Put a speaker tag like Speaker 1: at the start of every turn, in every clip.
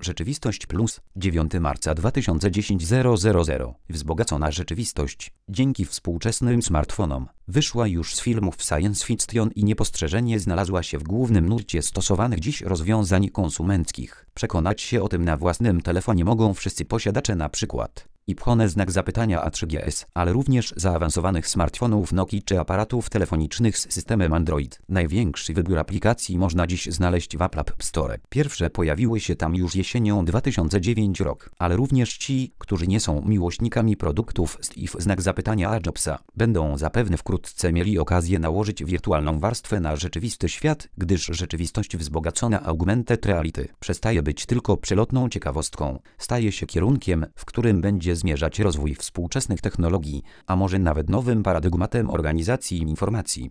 Speaker 1: Rzeczywistość Plus, 9 marca 2010 000. Wzbogacona rzeczywistość. Dzięki współczesnym smartfonom, wyszła już z filmów science fiction i niepostrzeżenie znalazła się w głównym nurcie stosowanych dziś rozwiązań konsumenckich. Przekonać się o tym na własnym telefonie mogą wszyscy posiadacze np. iPhone znak zapytania A3GS, ale również zaawansowanych smartfonów Nokii czy aparatów telefonicznych z systemem Android. Największy wybór aplikacji można dziś znaleźć w Apple App Store. Pierwsze pojawiły się tam już jesienią 2009 rok, ale również ci, którzy nie są miłośnikami produktów z if znak zapytania a Jobsa, będą zapewne wkrótce mieli okazję nałożyć wirtualną warstwę na rzeczywisty świat, gdyż rzeczywistość wzbogacona augmented reality przestaje być tylko przelotną ciekawostką, staje się kierunkiem, w którym będzie zmierzać rozwój współczesnych technologii, a może nawet nowym paradygmatem organizacji informacji.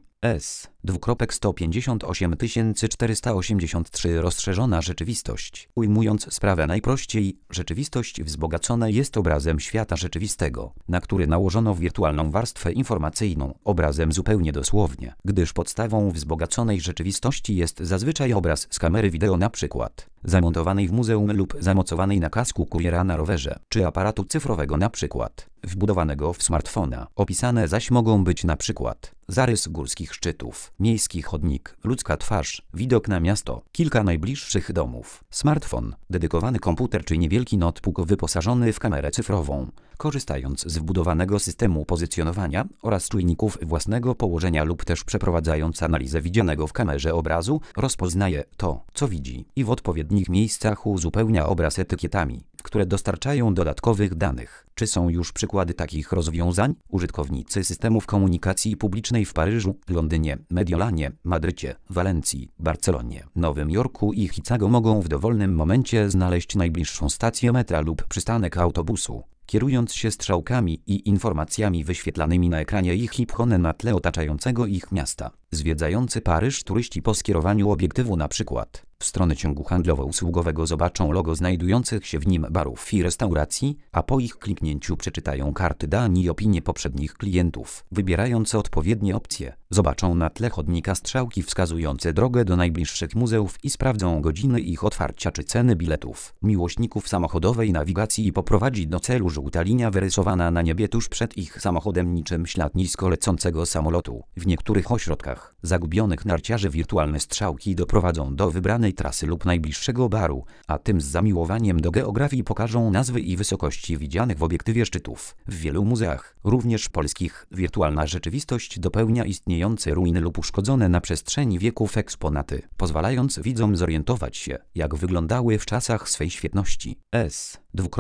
Speaker 1: S. 2.158483 Rozszerzona rzeczywistość. Ujmując sprawę najprościej, rzeczywistość wzbogacona jest obrazem świata rzeczywistego, na który nałożono wirtualną warstwę informacyjną, obrazem zupełnie dosłownie, gdyż podstawą wzbogaconej rzeczywistości jest zazwyczaj obraz z kamery wideo np. zamontowanej w muzeum lub zamocowanej na kasku kuriera na rowerze, czy aparatu cyfrowego np. wbudowanego w smartfona. Opisane zaś mogą być np. zarys górskich szczytów, miejski chodnik, ludzka twarz, widok na miasto, kilka najbliższych domów, smartfon, dedykowany komputer czy niewielki notebook wyposażony w kamerę cyfrową, korzystając z wbudowanego systemu pozycjonowania oraz czujników własnego położenia lub też przeprowadzając analizę widzianego w kamerze obrazu, rozpoznaje to, co widzi i w odpowiednich miejscach uzupełnia obraz etykietami, które dostarczają dodatkowych danych. Czy są już przykłady takich rozwiązań? Użytkownicy systemów komunikacji publicznej w Paryżu, Londynie, Mediolanie, Madrycie, Walencji, Barcelonie, Nowym Jorku i Chicago mogą w dowolnym momencie znaleźć najbliższą stację metra lub przystanek autobusu, kierując się strzałkami i informacjami wyświetlanymi na ekranie ich iPhone na tle otaczającego ich miasta. Zwiedzający Paryż turyści po skierowaniu obiektywu np. w stronę ciągu handlowo-usługowego zobaczą logo znajdujących się w nim barów i restauracji, a po ich kliknięciu przeczytają karty dań i opinie poprzednich klientów. Wybierając odpowiednie opcje, zobaczą na tle chodnika strzałki wskazujące drogę do najbliższych muzeów i sprawdzą godziny ich otwarcia czy ceny biletów. Miłośników samochodowej nawigacji poprowadzi do celu żółta linia wyrysowana na niebie tuż przed ich samochodem niczym ślad nisko lecącego samolotu. W niektórych ośrodkach zagubionych narciarzy wirtualne strzałki doprowadzą do wybranej trasy lub najbliższego baru, a tym z zamiłowaniem do geografii pokażą nazwy i wysokości widzianych w obiektywie szczytów. W wielu muzeach, również polskich, wirtualna rzeczywistość dopełnia istniejące ruiny lub uszkodzone na przestrzeni wieków eksponaty, pozwalając widzom zorientować się, jak wyglądały w czasach swej świetności. S.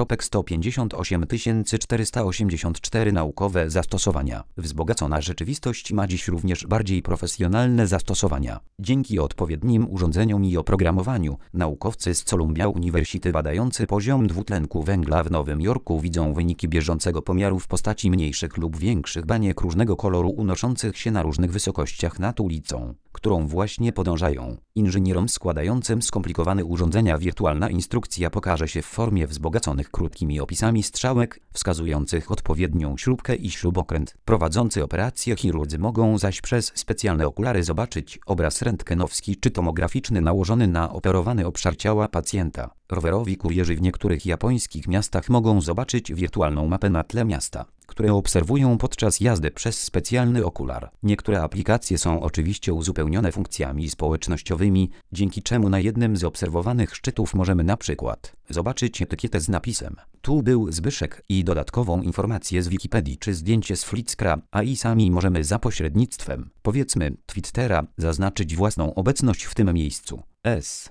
Speaker 1: 2.158484 Naukowe zastosowania. Wzbogacona rzeczywistość ma dziś również bardziej profesjonalne zastosowania. Dzięki odpowiednim urządzeniom i oprogramowaniu, naukowcy z Columbia University badający poziom dwutlenku węgla w Nowym Jorku widzą wyniki bieżącego pomiaru w postaci mniejszych lub większych baniek różnego koloru unoszących się na różnych wysokościach nad ulicą, którą właśnie podążają. Inżynierom składającym skomplikowane urządzenia wirtualna instrukcja pokaże się w formie wzbogaconych krótkimi opisami strzałek, wskazujących odpowiednią śrubkę i śrubokręt. Prowadzący operacje chirurdzy mogą zaś przez specjalne okulary zobaczyć obraz rentgenowski czy tomograficzny nałożony na operowany obszar ciała pacjenta. Rowerowi kurierzy w niektórych japońskich miastach mogą zobaczyć wirtualną mapę na tle miasta, które obserwują podczas jazdy przez specjalny okular. Niektóre aplikacje są oczywiście uzupełnione funkcjami społecznościowymi, dzięki czemu na jednym z obserwowanych szczytów możemy np. zobaczyć etykietę z napisem „Tu był Zbyszek” i dodatkową informację z Wikipedii czy zdjęcie z Flickra, a i sami możemy za pośrednictwem, powiedzmy, Twittera, zaznaczyć własną obecność w tym miejscu. S.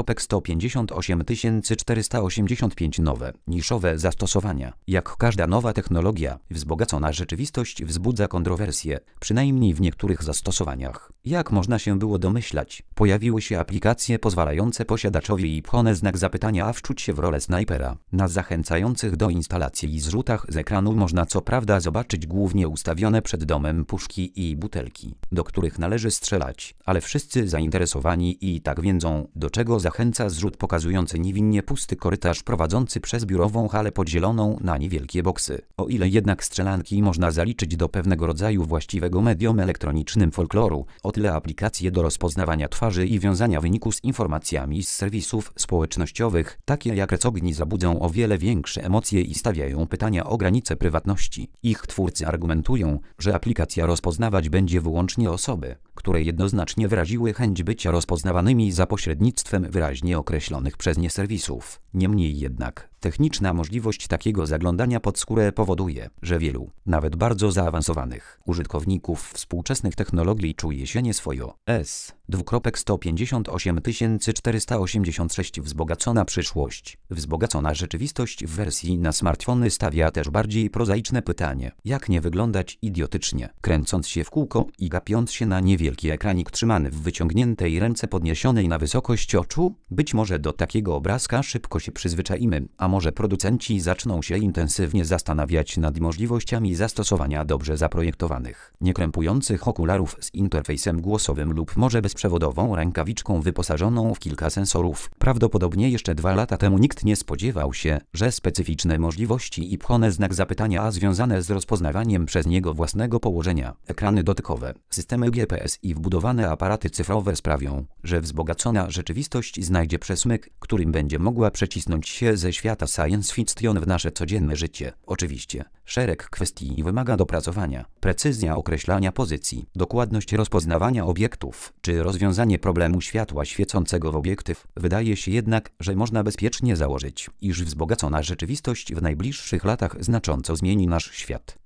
Speaker 1: 2.158485 Nowe, niszowe zastosowania. Jak każda nowa technologia, wzbogacona rzeczywistość wzbudza kontrowersje, przynajmniej w niektórych zastosowaniach. Jak można się było domyślać, pojawiły się aplikacje pozwalające posiadaczowi iPhone znak zapytania wczuć się w rolę snajpera. Na zachęcających do instalacji i zrzutach z ekranu można co prawda zobaczyć głównie ustawione przed domem puszki i butelki, do których należy strzelać, ale wszyscy zainteresowani i tak wiedzą, do czego czego zachęca zrzut pokazujący niewinnie pusty korytarz prowadzący przez biurową halę podzieloną na niewielkie boksy. O ile jednak strzelanki można zaliczyć do pewnego rodzaju właściwego medium elektronicznym folkloru, o tyle aplikacje do rozpoznawania twarzy i wiązania wyniku z informacjami z serwisów społecznościowych, takie jak Recogni, zabudzą o wiele większe emocje i stawiają pytania o granice prywatności. Ich twórcy argumentują, że aplikacja rozpoznawać będzie wyłącznie osoby, które jednoznacznie wyraziły chęć bycia rozpoznawanymi za pośrednictwem wyraźnie określonych przez nie serwisów. Niemniej jednak, techniczna możliwość takiego zaglądania pod skórę powoduje, że wielu, nawet bardzo zaawansowanych, użytkowników współczesnych technologii czuje się nieswojo. S. 486 Wzbogacona przyszłość. Wzbogacona rzeczywistość w wersji na smartfony stawia też bardziej prozaiczne pytanie: jak nie wyglądać idiotycznie, kręcąc się w kółko i gapiąc się na niewielki ekranik trzymany w wyciągniętej ręce podniesionej na wysokość oczu? Być może do takiego obrazka szybko się przyzwyczaimy, a może producenci zaczną się intensywnie zastanawiać nad możliwościami zastosowania dobrze zaprojektowanych, niekrępujących okularów z interfejsem głosowym lub może bezprzewodową rękawiczką wyposażoną w kilka sensorów. Prawdopodobnie jeszcze 2 lata temu nikt nie spodziewał się, że specyficzne możliwości i pchone znak zapytania związane z rozpoznawaniem przez niego własnego położenia, ekrany dotykowe, systemy GPS i wbudowane aparaty cyfrowe sprawią, że wzbogacona rzeczywistość znajdzie przesmyk, którym będzie mogła przecisnąć się ze świata science fiction w nasze codzienne życie. Oczywiście, szereg kwestii wymaga dopracowania: precyzja określania pozycji, dokładność rozpoznawania obiektów, czy rozwiązanie problemu światła świecącego w obiektyw. Wydaje się jednak, że można bezpiecznie założyć, iż wzbogacona rzeczywistość w najbliższych latach znacząco zmieni nasz świat.